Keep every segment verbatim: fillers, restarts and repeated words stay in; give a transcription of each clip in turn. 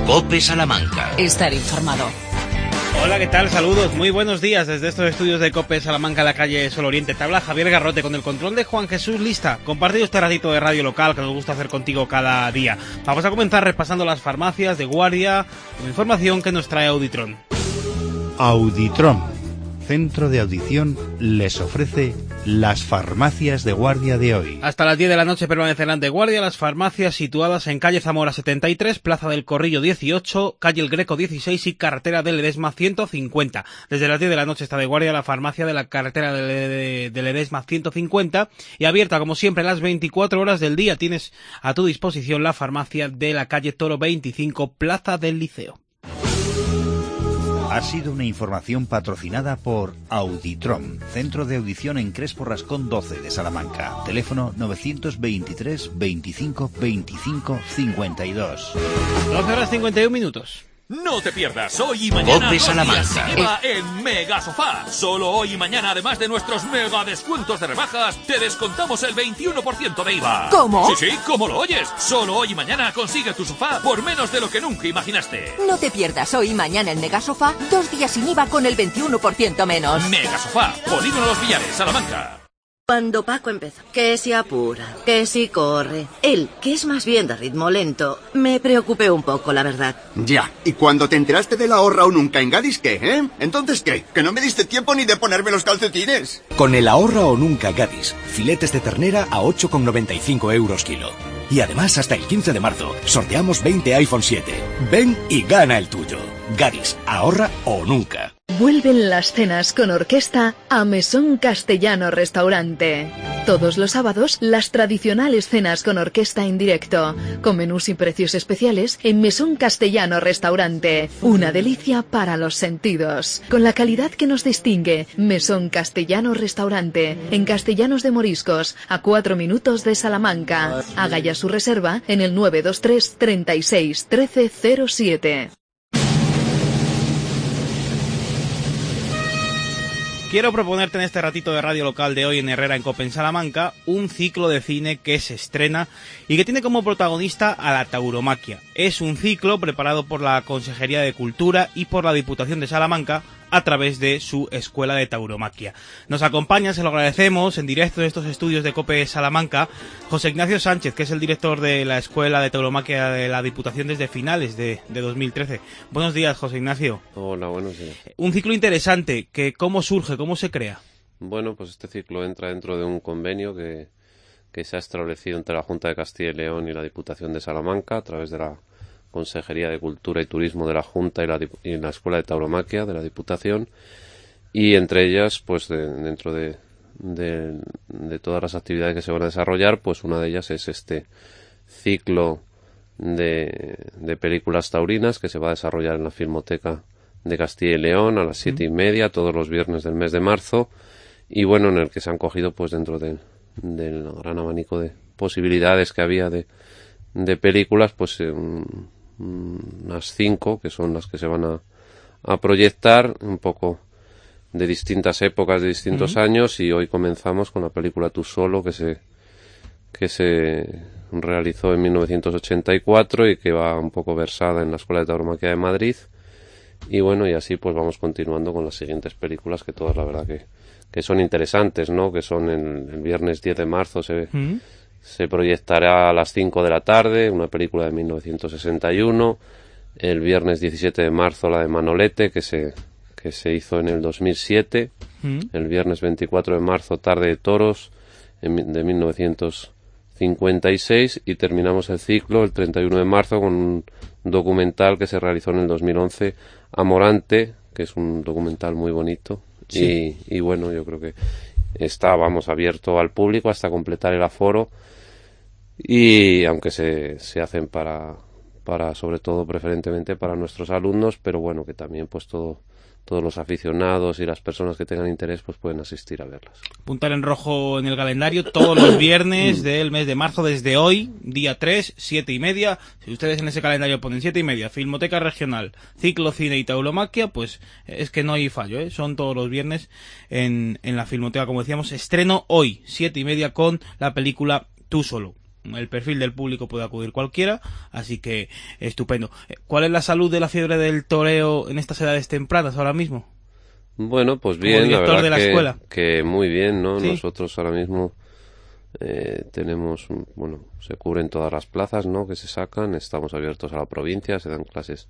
COPE Salamanca. Estar informado. Hola, ¿qué tal? Saludos, muy buenos días desde estos estudios de COPE Salamanca, la calle Sol Oriente. Te habla Javier Garrote con el control de Juan Jesús Lista. Compartido este ratito de radio local que nos gusta hacer contigo cada día. Vamos a comenzar repasando las farmacias de guardia con información que nos trae Auditron. Auditron, centro de audición, les ofrece las farmacias de guardia de hoy. Hasta las diez de la noche permanecerán de guardia las farmacias situadas en calle Zamora setenta y tres, Plaza del Corrillo dieciocho, calle El Greco dieciséis y carretera del Ledesma ciento cincuenta. Desde las diez de la noche está de guardia la farmacia de la carretera del Ledesma ciento cincuenta y abierta como siempre las veinticuatro horas del día. Tienes a tu disposición la farmacia de la calle Toro veinticinco, Plaza del Liceo. Ha sido una información patrocinada por Auditron, centro de audición en Crespo Rascón doce de Salamanca. Teléfono novecientos veintitrés veinticinco veinticinco cincuenta y dos. doce horas cincuenta y un minutos. No te pierdas hoy y mañana COPE dos Salamanca. días sin IVA en Mega Sofá. Solo hoy y mañana, además de nuestros mega descuentos de rebajas, te descontamos el veintiuno por ciento de IVA. ¿Cómo? Sí, sí, como lo oyes. Solo hoy y mañana consigue tu sofá por menos de lo que nunca imaginaste. No te pierdas hoy y mañana en Mega Sofá, dos días sin IVA con el veintiuno por ciento menos. Mega Sofá, Polígono Los Villares, Salamanca. Cuando Paco empezó, que si apura, que si corre, él, que es más bien de ritmo lento, me preocupé un poco, la verdad. Ya, ¿y cuando te enteraste del ahorra o nunca en Gadis, qué, eh? ¿Entonces qué? ¿Que no me diste tiempo ni de ponerme los calcetines? Con el ahorra o nunca Gadis, filetes de ternera a ocho con noventa y cinco euros kilo. Y además hasta el quince de marzo sorteamos veinte iPhone siete. Ven y gana el tuyo. Gadis, ahorra o nunca. Vuelven las cenas con orquesta a Mesón Castellano Restaurante. Todos los sábados, las tradicionales cenas con orquesta en directo, con menús y precios especiales en Mesón Castellano Restaurante. Una delicia para los sentidos. Con la calidad que nos distingue, Mesón Castellano Restaurante, en Castellanos de Moriscos, a cuatro minutos de Salamanca. Haga ya su reserva en el nueve dos tres, treinta y seis, trece cero siete. Quiero proponerte en este ratito de radio local de hoy en Herrera en COPE en Salamanca un ciclo de cine que se estrena y que tiene como protagonista a la tauromaquia. Es un ciclo preparado por la Consejería de Cultura y por la Diputación de Salamanca a través de su Escuela de Tauromaquia. Nos acompaña, se lo agradecemos, en directo de estos estudios de COPE Salamanca, José Ignacio Sánchez, que es el director de la Escuela de Tauromaquia de la Diputación desde finales de, de dos mil trece. Buenos días, José Ignacio. Hola, buenos días. Un ciclo interesante, que ¿cómo surge, cómo se crea? Bueno, pues este ciclo entra dentro de un convenio que, que se ha establecido entre la Junta de Castilla y León y la Diputación de Salamanca a través de la Consejería de Cultura y Turismo de la Junta y la, y la Escuela de Tauromaquia de la Diputación, y entre ellas, pues de, dentro de, de, de todas las actividades que se van a desarrollar, pues una de ellas es este ciclo de, de películas taurinas que se va a desarrollar en la Filmoteca de Castilla y León a las siete y media todos los viernes del mes de marzo, y bueno, en el que se han cogido pues dentro del, del gran abanico de posibilidades que había de, de películas, pues un, unas cinco que son las que se van a, a proyectar, un poco de distintas épocas, de distintos uh-huh. años, y hoy comenzamos con la película Tú solo, que se que se realizó en mil novecientos ochenta y cuatro y que va un poco versada en la Escuela de Tauromaquia de Madrid, y bueno, y así pues vamos continuando con las siguientes películas, que todas la verdad que, que son interesantes, ¿no? Que son el, el viernes diez de marzo se uh-huh. se proyectará a las cinco de la tarde, una película de mil novecientos sesenta y uno. El viernes diecisiete de marzo la de Manolete, que se, que se hizo en el dos mil siete. Mm. El viernes veinticuatro de marzo Tarde de Toros, en, de mil novecientos cincuenta y seis. Y terminamos el ciclo el treinta y uno de marzo con un documental que se realizó en el dos mil once, Amorante, que es un documental muy bonito. Sí. Y, y bueno, yo creo que está, vamos, abierto al público hasta completar el aforo, y aunque se, se hacen para, para, sobre todo, preferentemente para nuestros alumnos, pero bueno, que también pues todo, todos los aficionados y las personas que tengan interés pues pueden asistir a verlas. Puntar en rojo en el calendario todos los viernes del mes de marzo, desde hoy, día tres, siete y media. Si ustedes en ese calendario ponen siete y media, Filmoteca Regional, Ciclo Cine y Tauromaquia, pues es que no hay fallo, ¿eh? Son todos los viernes en, en la Filmoteca, como decíamos. Estreno hoy, siete y media, con la película Tú solo. el perfil del público puede acudir cualquiera, así que estupendo. ¿Cuál es la salud de la fiebre del toreo en estas edades tempranas ahora mismo? Bueno, pues bien, la verdad de la que, escuela. que muy bien, ¿no? ¿Sí? Nosotros ahora mismo eh, tenemos, bueno, se cubren todas las plazas, ¿no? Que se sacan, estamos abiertos a la provincia, se dan clases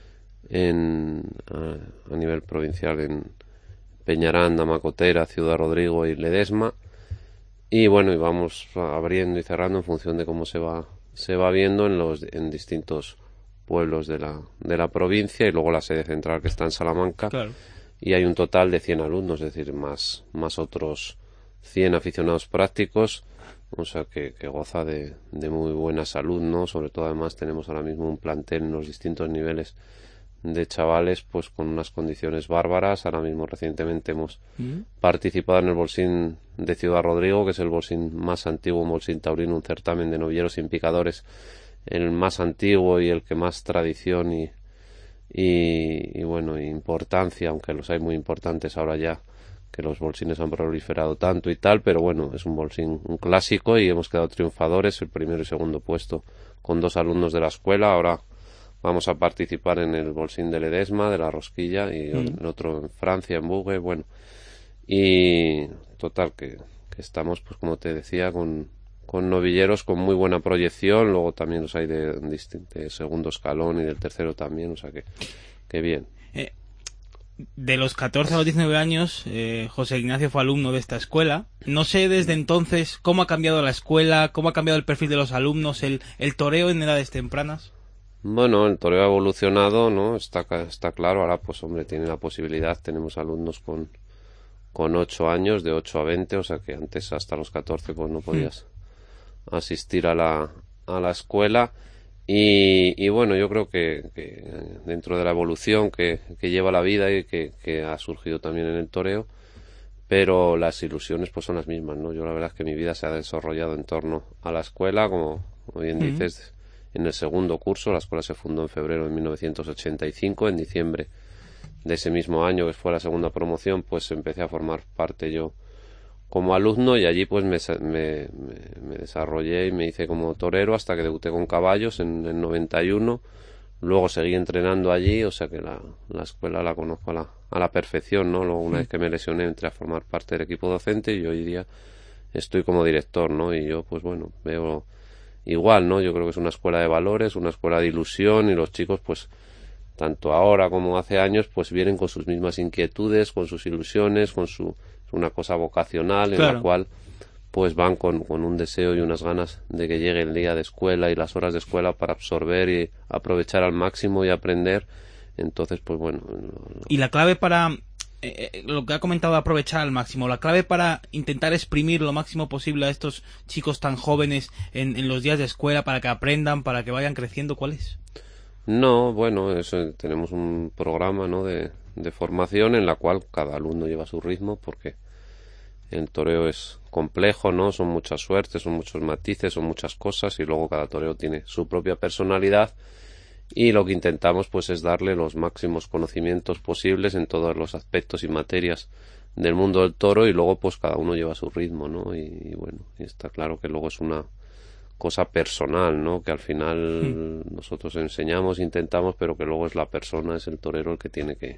en a, a nivel provincial en Peñaranda, Macotera, Ciudad Rodrigo y Ledesma, y bueno, y vamos abriendo y cerrando en función de cómo se va se va viendo en los en distintos pueblos de la de la provincia, y luego la sede central que está en Salamanca. Claro. Y hay un total de cien alumnos, es decir, más más otros cien aficionados prácticos, o sea que, que goza de, de muy buena salud, ¿no? Sobre todo, además, tenemos ahora mismo un plantel en los distintos niveles de chavales pues con unas condiciones bárbaras. Ahora mismo recientemente hemos ¿Mm? participado en el Bolsín de Ciudad Rodrigo, que es el bolsín más antiguo, un bolsín taurino, un certamen de novilleros y picadores, el más antiguo y el que más tradición y, y, y bueno, importancia, aunque los hay muy importantes ahora ya, que los bolsines han proliferado tanto y tal, pero bueno, es un bolsín, un clásico, y hemos quedado triunfadores, el primero y segundo puesto con dos alumnos de la escuela. Ahora vamos a participar en el bolsín de Ledesma, de la Rosquilla, y mm. el otro en Francia, en Bugue, bueno. Y total, que, que estamos, pues como te decía, con, con novilleros con muy buena proyección. Luego también los hay de, de, de segundo escalón y del tercero también, o sea que, que bien. Eh, de los catorce a los diecinueve años, eh, José Ignacio fue alumno de esta escuela. No sé desde entonces cómo ha cambiado la escuela, cómo ha cambiado el perfil de los alumnos, el, el toreo en edades tempranas. Bueno, el toreo ha evolucionado, ¿no? Está, está claro. Ahora, pues hombre, tiene la posibilidad. Tenemos alumnos con con ocho años, de ocho a veinte, o sea que antes hasta los catorce pues no podías mm. asistir a la a la escuela. Y, y bueno, yo creo que, que dentro de la evolución que, que lleva la vida y que, que ha surgido también en el toreo, pero las ilusiones pues son las mismas, ¿no? Yo la verdad es que mi vida se ha desarrollado en torno a la escuela, como bien mm. dices. En el segundo curso, la escuela se fundó en febrero de mil novecientos ochenta y cinco, en diciembre de ese mismo año, que fue la segunda promoción, pues empecé a formar parte yo como alumno, y allí pues me, me, me desarrollé y me hice como torero hasta que debuté con caballos en el noventa y uno. Luego seguí entrenando allí, o sea que la, la escuela la conozco a la, a la perfección, ¿no? Luego, una vez que me lesioné, entré a formar parte del equipo docente, y hoy día estoy como director, ¿no? Y yo pues bueno, veo igual, ¿no? Yo creo que es una escuela de valores, una escuela de ilusión, y los chicos pues tanto ahora como hace años pues vienen con sus mismas inquietudes, con sus ilusiones, con su una cosa vocacional, claro, en la cual pues van con, con un deseo y unas ganas de que llegue el día de escuela y las horas de escuela para absorber y aprovechar al máximo y aprender. Entonces pues bueno. Y la clave para Eh, lo que ha comentado, aprovechar al máximo, la clave para intentar exprimir lo máximo posible a estos chicos tan jóvenes en, en los días de escuela, para que aprendan, para que vayan creciendo, ¿cuál es? No, bueno, eso, tenemos un programa, ¿no?, de, de formación en la cual cada alumno lleva su ritmo, porque el toreo es complejo, ¿no? Son muchas suertes, son muchos matices, son muchas cosas, y luego cada toreo tiene su propia personalidad. Y lo que intentamos pues es darle los máximos conocimientos posibles en todos los aspectos y materias del mundo del toro, y luego pues cada uno lleva su ritmo, ¿no? Y, y bueno, y está claro que luego es una cosa personal, ¿no? Que al final mm. nosotros enseñamos, intentamos, pero que luego es la persona, es el torero el que tiene que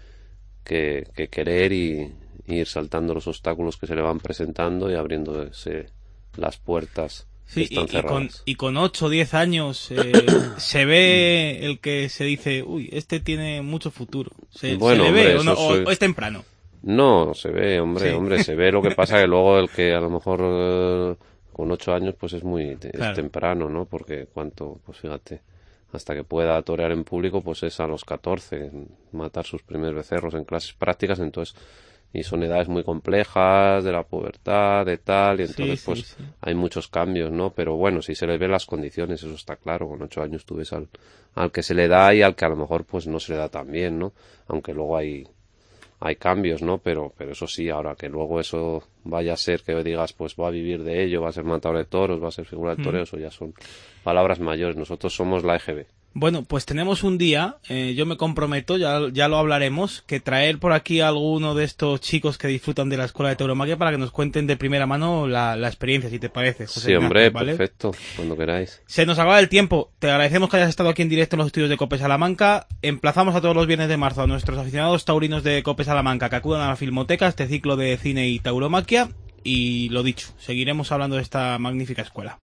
que, que querer y, y ir saltando los obstáculos que se le van presentando y abriéndose las puertas. Sí, y, y, con, y con ocho o diez años eh, se ve el que se dice, uy, este tiene mucho futuro. ¿Se, bueno, se le hombre, ve o, no, soy... o es temprano? No, se ve, hombre, sí. hombre, se ve. Lo que pasa que luego el que a lo mejor eh, con ocho años pues es muy es claro. temprano, ¿no? Porque cuánto, pues fíjate, hasta que pueda torear en público pues es a los catorce, matar sus primeros becerros en clases prácticas, entonces... Y son edades muy complejas, de la pubertad, de tal, y entonces sí, pues sí, sí. hay muchos cambios, ¿no? Pero bueno, si se les ven las condiciones, eso está claro. Con ocho años tú ves al, al que se le da y al que a lo mejor pues no se le da tan bien, ¿no? Aunque luego hay hay cambios, ¿no? Pero pero eso sí, ahora que luego eso vaya a ser que digas, pues va a vivir de ello, va a ser matador de toros, va a ser figura del toreo, mm. eso ya son palabras mayores. Nosotros somos la E G B. Bueno, pues tenemos un día, eh, yo me comprometo, ya, ya lo hablaremos, que traer por aquí a alguno de estos chicos que disfrutan de la escuela de tauromaquia para que nos cuenten de primera mano la, la experiencia, si te parece, José Sí, Ignacio, hombre, ¿vale? perfecto, cuando queráis. Se nos acaba el tiempo, te agradecemos que hayas estado aquí en directo en los estudios de Cope Salamanca. Emplazamos a todos los viernes de marzo a nuestros aficionados taurinos de Cope Salamanca que acudan a la Filmoteca, este ciclo de cine y tauromaquia, y lo dicho, seguiremos hablando de esta magnífica escuela.